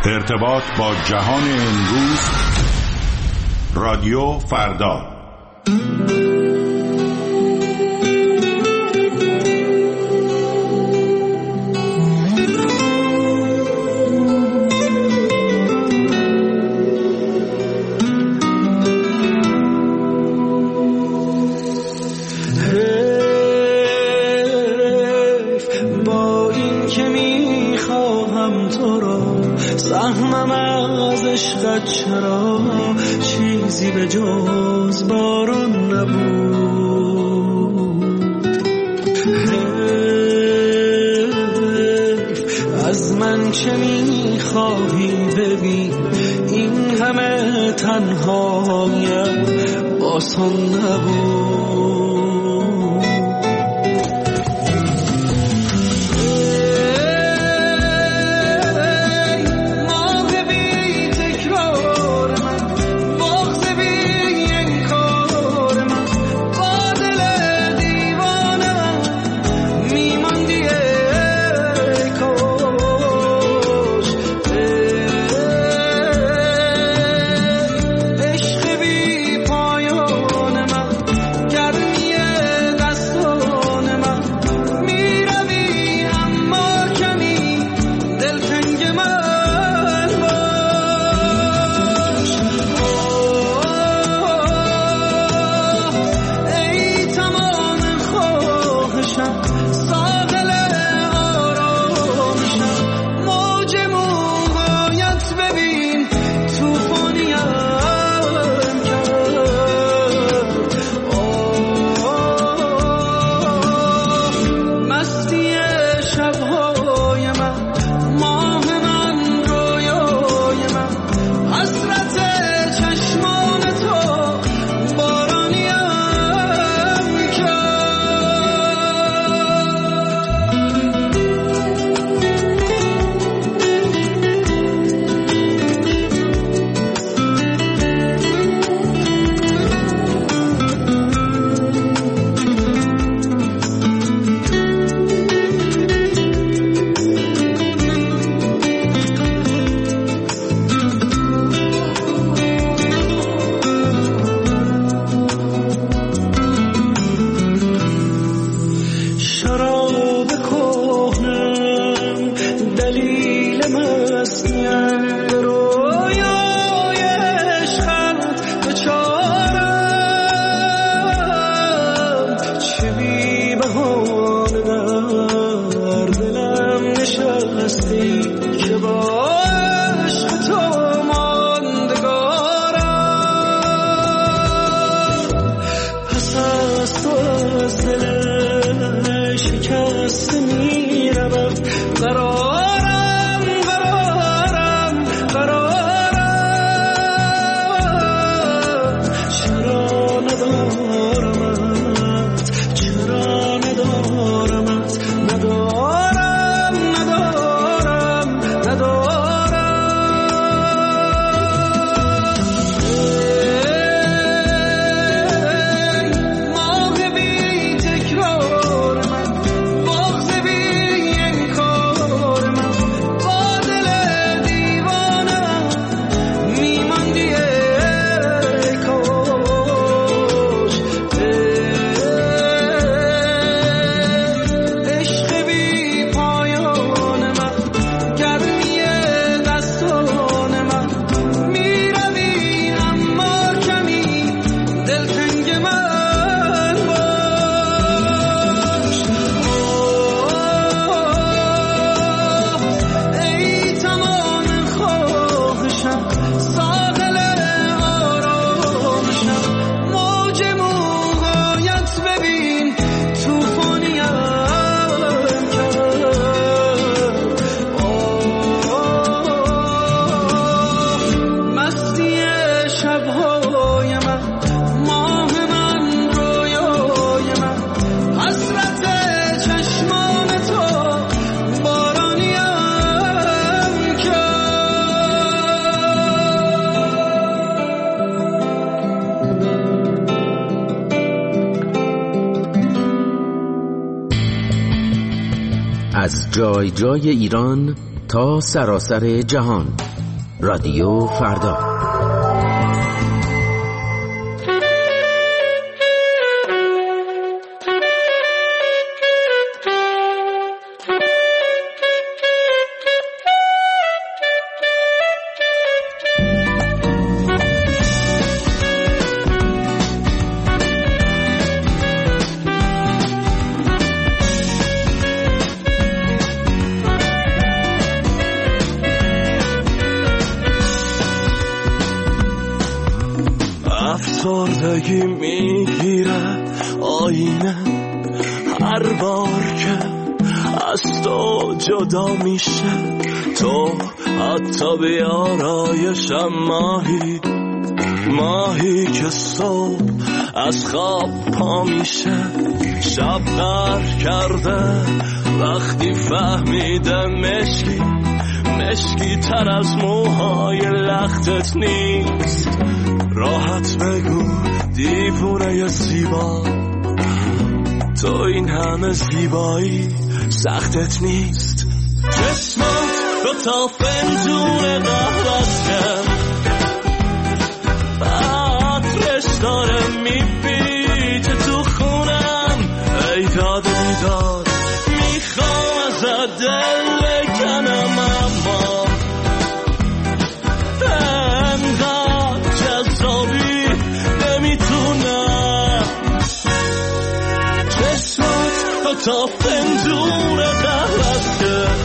ارتباط با جهان امروز، رادیو فردا. با این که میخواهم تو را، سهمم از عشقت چرا چیزی به جز باران نبود. حیف از من چه میخواهی ببین، این همه تنهایم آسان نبود. از جای جای ایران تا سراسر جهان، رادیو فردا. افسردگی میگیره آینه هر بار که از تو جدا میشه، تو حتی به آرایشم ماهی که صبح از خواب پا میشه، شب غرق کرده وقتی فهمیده مشکی تر از موهای لختت نیست. راحت بگو دیوونه زیبا، تو این همه زیبایی سختت نیست. چشمات رو تا فنجون قهوه‌ست عطرش داره میپیچه تو خونم، ای داد بیداد میخوام ازت دل بکنم، اما انقدر جذابی نمیتونم. چشمات تا فنجون قهوه‌ست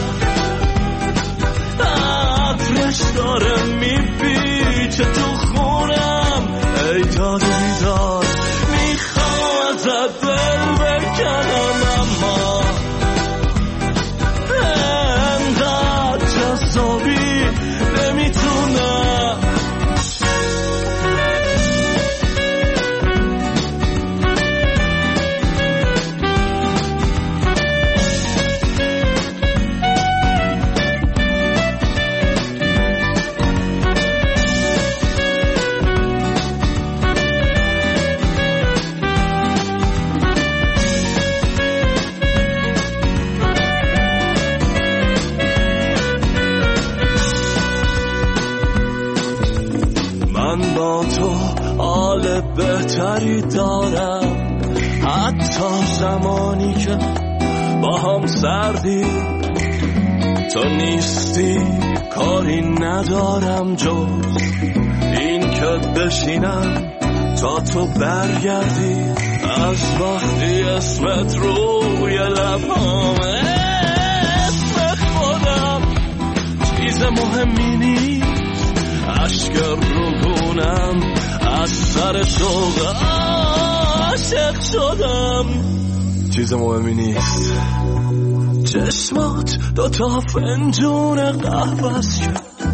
عطرش داره میپیچه تو خونم، ای داد بیداد میخوام ازت دل بکنم، اما انقدر جذابی نمیتونم. من با تو حال بهتری دارم، حتی زمانی که با هم سردی، تو نیستی کاری ندارم جز این که بشینم تا تو برگردی. از وقتی اسمت روی لبامه، اسم خودم چیز مهمی نیست، اشک روگونم از سر شوق عاشق شدم، چیز مهمی نیست. چشمات دوتا فنجون قهوه‌ست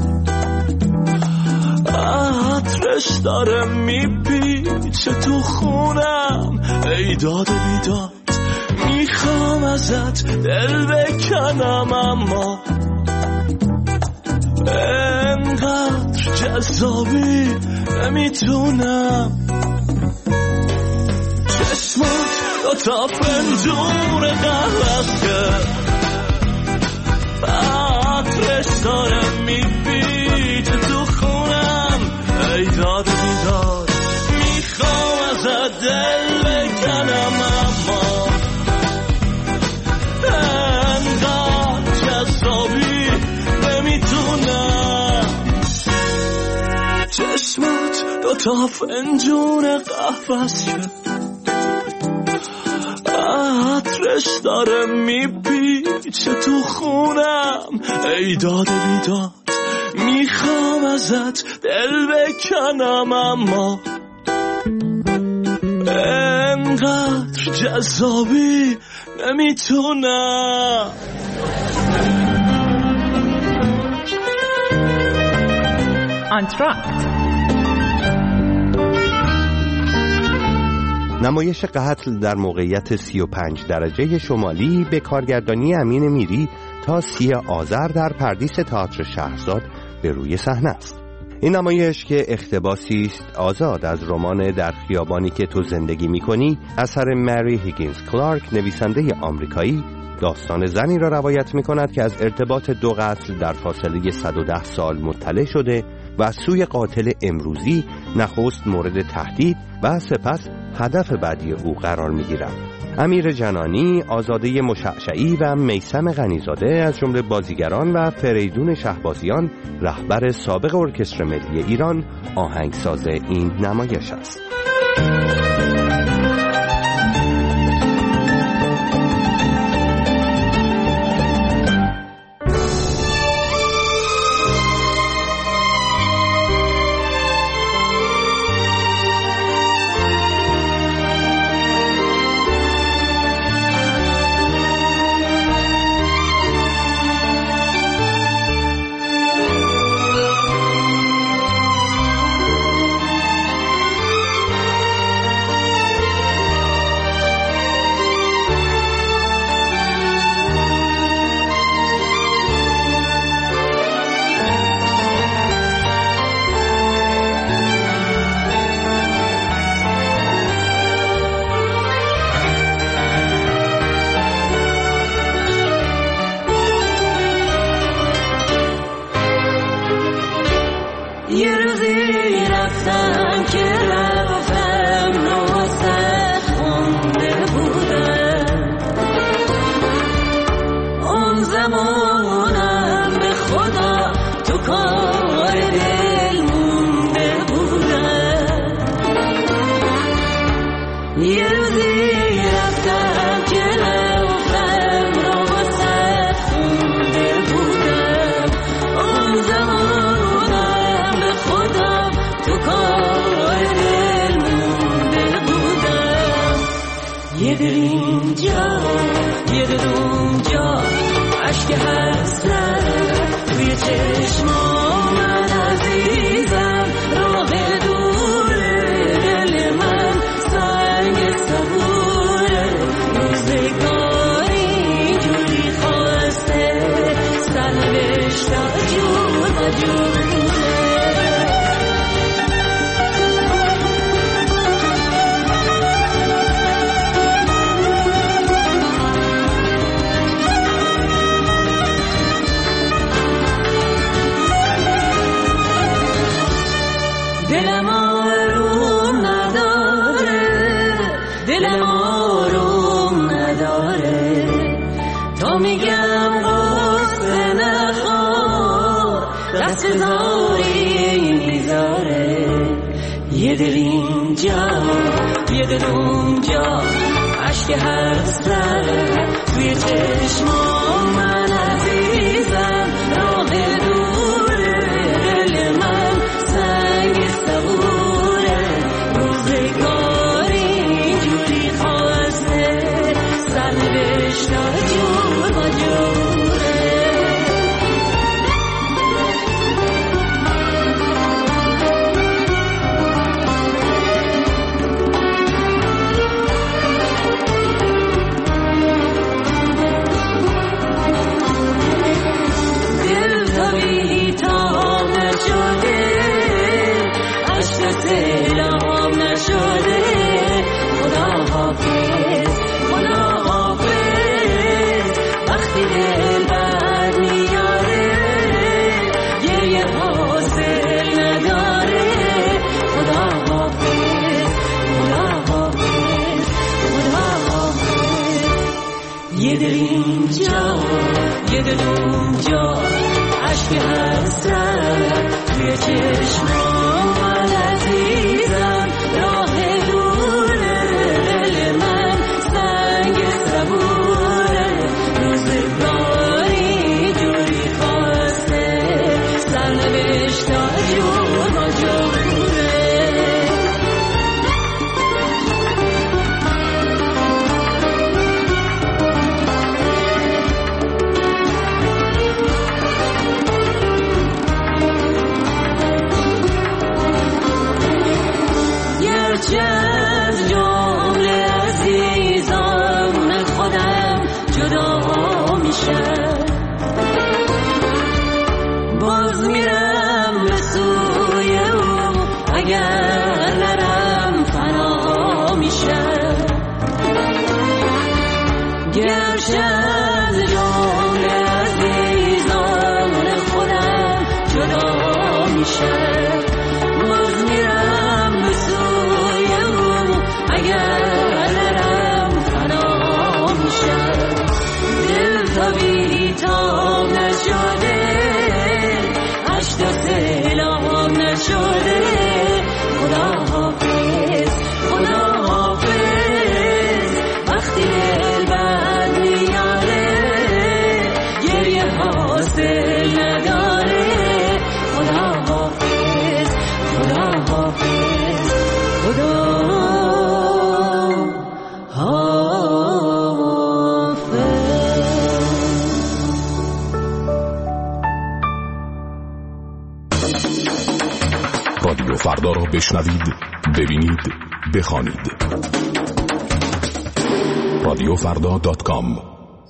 عطرش داره میپیچه تو خونم، ای داد و بیداد میخوام ازت دل بکنم، اما انقدر جذابی نمیتونم. چشمات دوتا فنجون قهوه‌ست عطرش داره میپیچه تو خونم، ای داد و بیداد میخوام ازت دل بکنم، اما انقدر جذابی نمیتونم. چشمات دوتا فنجون قهوه‌ست عطرش داره میپیچه تو خونم، ای داد و بیداد میخوام ازت دل بکنم، اما انقدر جذابی نمیتونم. آنتراکت نمایش قتل در موقعیت 35 درجه شمالی به کارگردانی امین میری تا 30 آذر در پردیس تئاتر شهرزاد به روی صحنه است. این نمایش که اقتباسی است آزاد از رمان در خیابانی که تو زندگی می‌کنی اثر مری هیگینز کلارک نویسنده آمریکایی داستان زنی را روایت می کند که از ارتباط دو قتل در فاصله 110 سال مطلع شده و از سوی قاتل امروزی نخست مورد تهدید و سپس هدف بعدی او قرار می گیرد. امیر جنانی، آزاده مشعشعی و میثم غنیزاده از جمله بازیگران و فریدون شهبازیان، رهبر سابق ارکستر ملی ایران، آهنگساز این نمایش است. میشه باز میرم به سوی او اگر نرم فنا میشه دل تا بی تا نشده عشق سلام نشده خدا حافظ خدا حافظ وقتی دل بد میاره گریه حاصل نداره خدا حافظ خدا حافظ خدا رادیو فردا را بشنوید، ببینید، بخوانید. رادیوفردا.com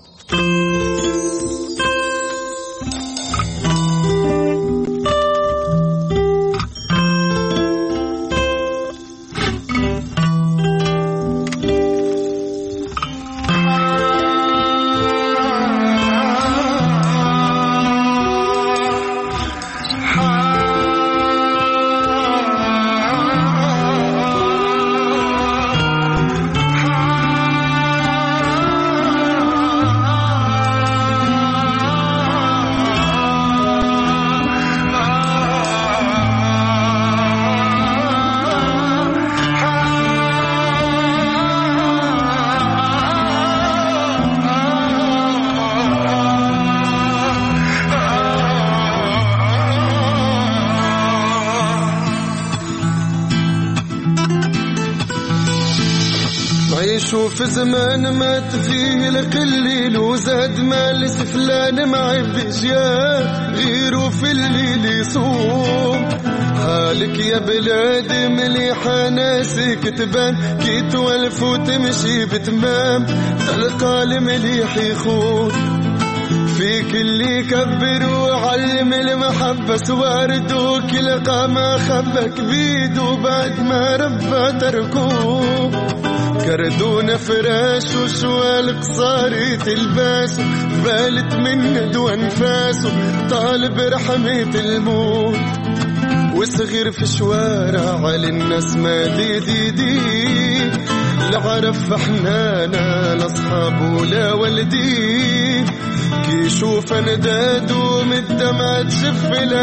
شوف زمان مات فيه القليل وزاد مال سفلان ما عبدش يا غيره في الليل يصوم حالك يا بلادي مليحة ناسك تبان كي توالف وتمشي بتمام تلقى المليح يخون فيك اللي كبر وعلم المحبة سوارد وكلقى ما خبك بيد وبعد ما ربى تركوه كردونا فراش وشوال قصاري تلباسه بالت من دو انفاسه طالب رحمة الموت وصغير في شوارع على الناس ما دي لا عرف حنانا لا اصحاب ولا ولدي كي يشوف ندادو من الدمع تشف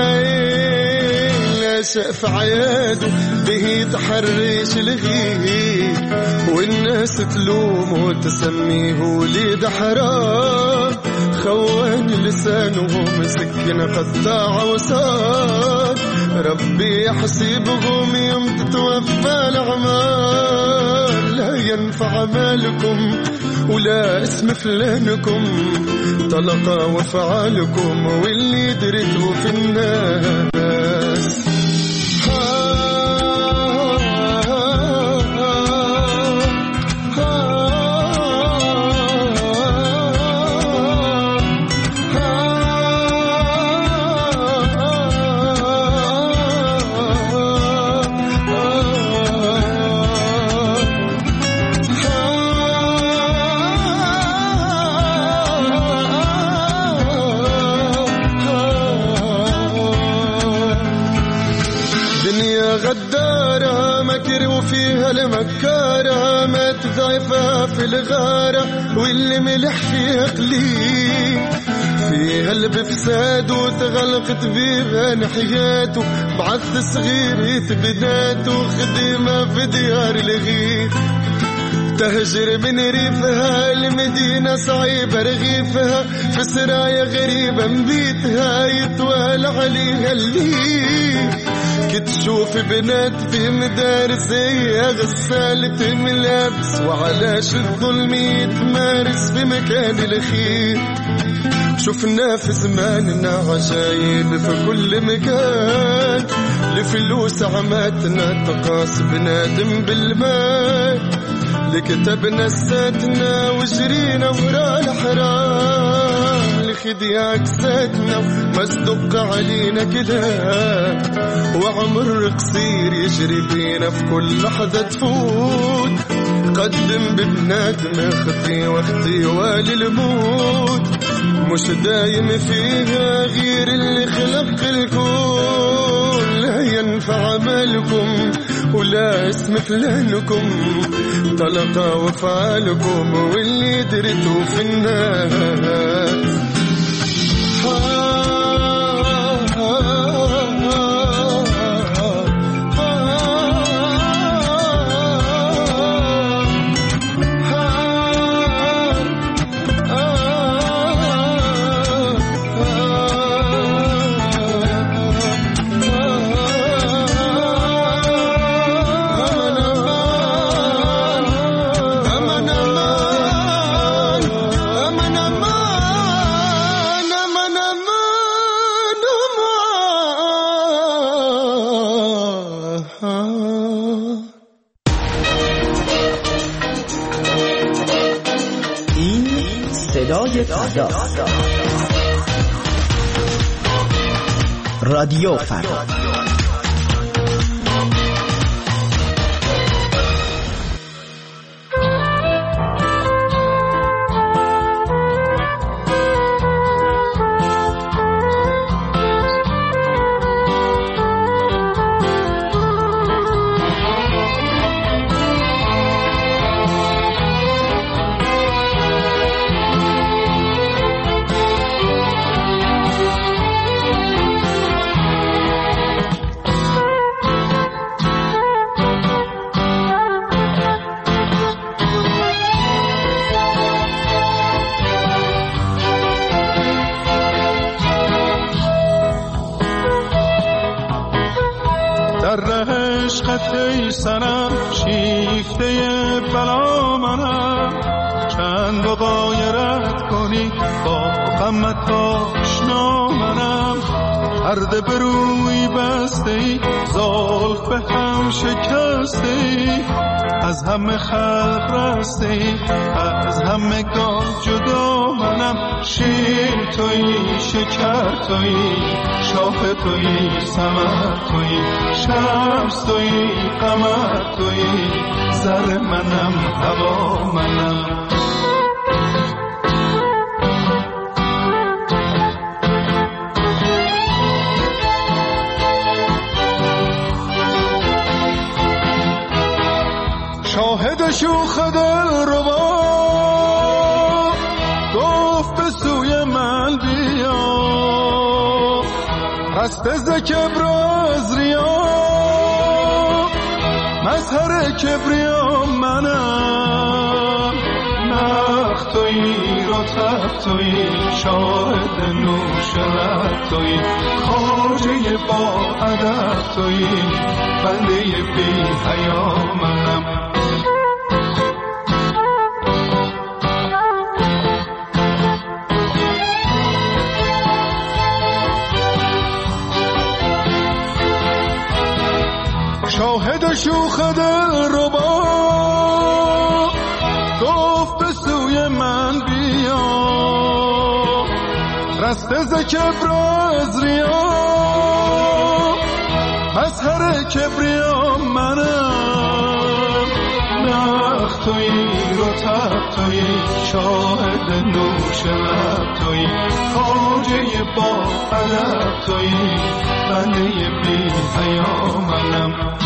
العين لا شاف عياده به تحرش الغيب والناس تلوم وتسميه وليد حرام خوان لسانه مسكن قطاع وصاد ربي يحسبهم يوم تتوفى الأعمال لا ينفع مالكم ولا اسم فلانكم طلقا وفعالكم واللي درته في الناس غدارة مكر وفيها المكارة ما تضعفها في الغارة واللي ملح فيها قليل فيها اللي بفساد وتغلقت بيها نحياته بعث صغير بناته خدمة في ديار الغير تهجر من ريفها المدينة صعيبة رغيفها في سرايا غريبة مبيتها يطوال عليها الليل كتشوف بنات في مدارس هي غسالة ملابس وعلاش الظلم يتمارس في مكان الخير شفنا في زماننا عجايب في كل مكان لفلوس عماتنا تقاس بنادم بالمال لكتبنا ساتنا وجرينا ورا الحرام لخديع كساتنا مصدق علينا كده وعمر قصير يجري بينا في كل لحظة تفوت قدم ببنادم اختي واختي والي الموت مش دايم فيها غير اللي خلق الكون ولا اسم فلانكم طلقة وفعالكم واللي درتوا في الناس. رادیو فردا. ای سنم شیفته بلا منم، چند و غایرت کنی با غمت آشنا منم. پرده به روی بسته ای، زلف به هم شکسته ای، از همه خلق رسته ای، از همه گان جدا منم. شیر تویی، شکر تویی، شاخ تویی، ثمر تویی، شمس تویی، قمر تویی، زر منم، هوا منم. شاهد شوخ دل ربا گفت به سوی من بیا، رسته ز کبر و از ریا، مظهر کبریا منم. نخ تویی، رطب تویی، شاهد نوش لب تویی، خواجه با ادب تویی، بنده بی حیا منم. شاهد شوخ دل ربا گفت به سوی من بیا، رسته ز کبر و از ریا، مظهر کبریا منم. نخ تویی، رطب تویی، شاهد نوش لب تویی، خواجه با ادب تویی، بنده بی حیا منم.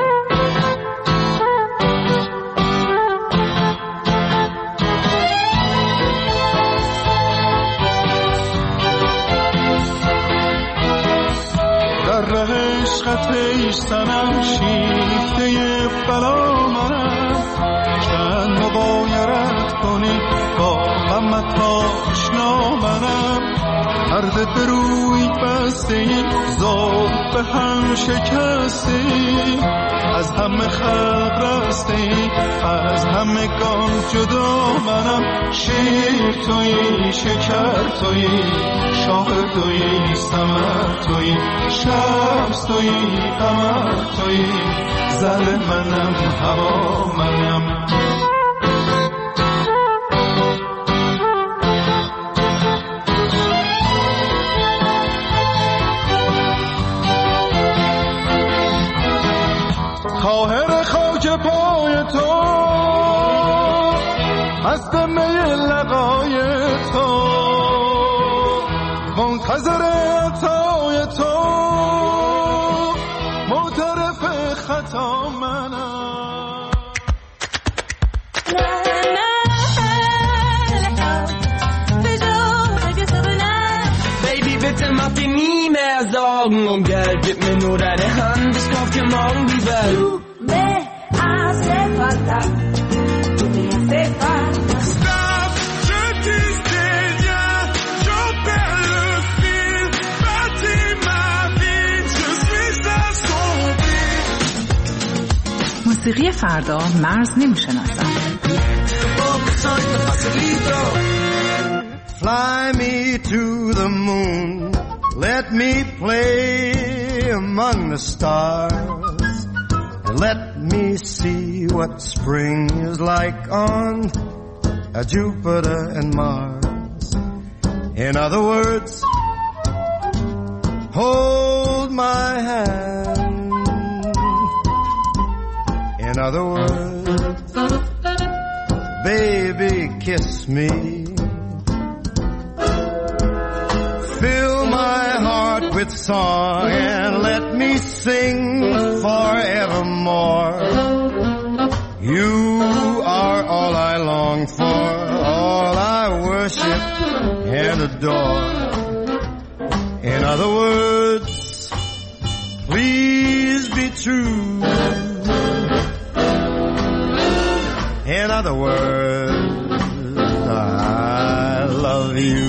عشقت ای سنم شیفته بلا منم، چند مغایرت کنی با غمت آشنا منم. پرده به روی بسته ای، زلف به هم شکسته ای، از همه خلق رسته ای، از همه گان جدا منم. شیر تویی، شکر تویی، شاخ تویی، ثمر تویی، شمس تویی، قمر تویی، زر منم، هوا منم. طاهر خاک پای تو، از دمه لقای تو، منتظر عطای تو، معترف خطا من. nie mehr Sorgen und Geld, gib mir nur deine Hand, ich kauf dir morgen die Welt. Du me hace falta, tu me hace falta. Stop, je disais rien, j'en perds le fil, bâtis ma vie, je suis assombri. موسیقی فردا مرز نمیشناسد. Fly me to the moon, let me play among the stars, and let me see what spring is like on Jupiter and Mars. In other words, hold my hand. In other words, baby, kiss me. Fill my heart with song and let me sing forevermore. You are all I long for, all I worship and adore. In other words, please be true. In other words, I love you.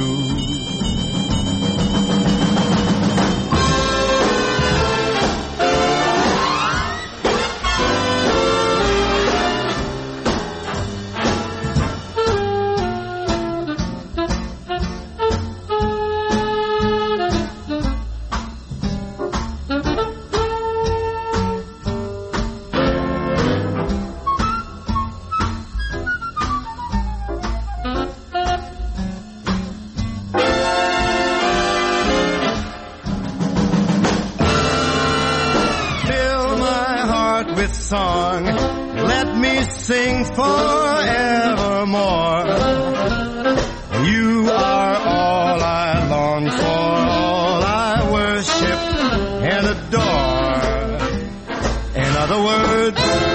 Song, let me sing forevermore. You are all I long for, all I worship and adore. In other words,